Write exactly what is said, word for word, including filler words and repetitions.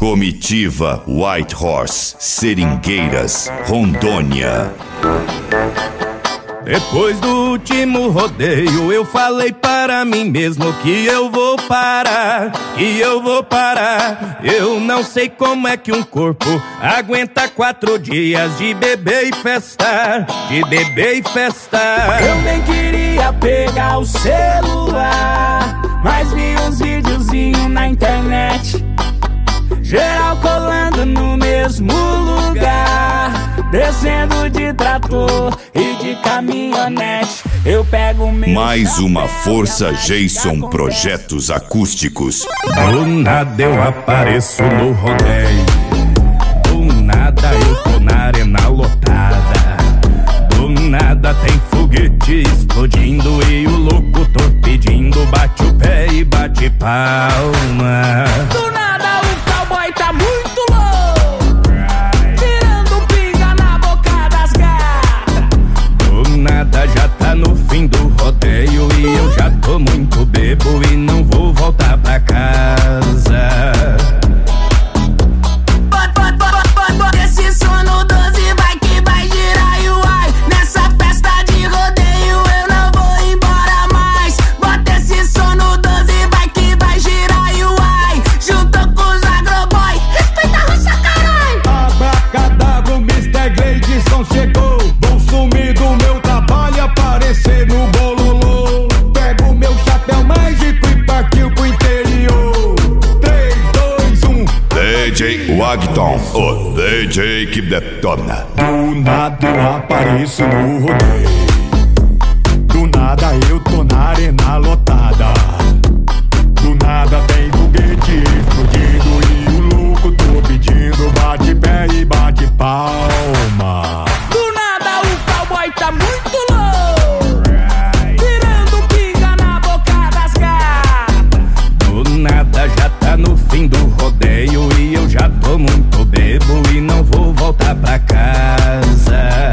Comitiva White Horse, Seringueiras, Rondônia. Depois do último rodeio eu falei para mim mesmo que eu vou parar, que eu vou parar. Eu não sei como é que um corpo aguenta quatro dias de beber e festar, de beber e festar. Eu nem queria pegar o celular, mas vi uns videozinhos na internet, geral colando no mesmo lugar, descendo de trator e de caminhonete. Eu pego meu... Mais uma Força Jason Projetos Acústicos. Do nada eu apareço no rodeio, do nada eu tô na arena lotada, do nada tem foguete explodindo e o locutor pedindo bate o pé e bate palma. Do nada o cowboy tá muito louco, tirando pinga na boca das gatas. Do nada já tá no fim do rodeio e eu já tô muito bebo e não vou voltar pra casa. Esse sono doze vai que vai girar e uai, nessa festa de rodeio eu não vou embora mais. Bota esse sono doze vai que vai girar e uai, junto com os agroboy, respeita a roça, caralho. Abracadabra, o mister Gleidson chegou, vou sumir do meu trabalho e aparecer no bololô. Pego meu chapéu mágico e partiu pro interior. três, dois, um. D J Wagton, o D J que detona. Do nada eu apareço no rodeio, do nada eu tô na arena lotada, do nada tem foguete explodindo e o louco tô pedindo bate pé e bate palma. Do nada o cowboy tá muito louco, tirando pinga na boca das gatas. Do nada já tá no fim do rodeio e eu já tô muito bebo e não vou voltar pra casa.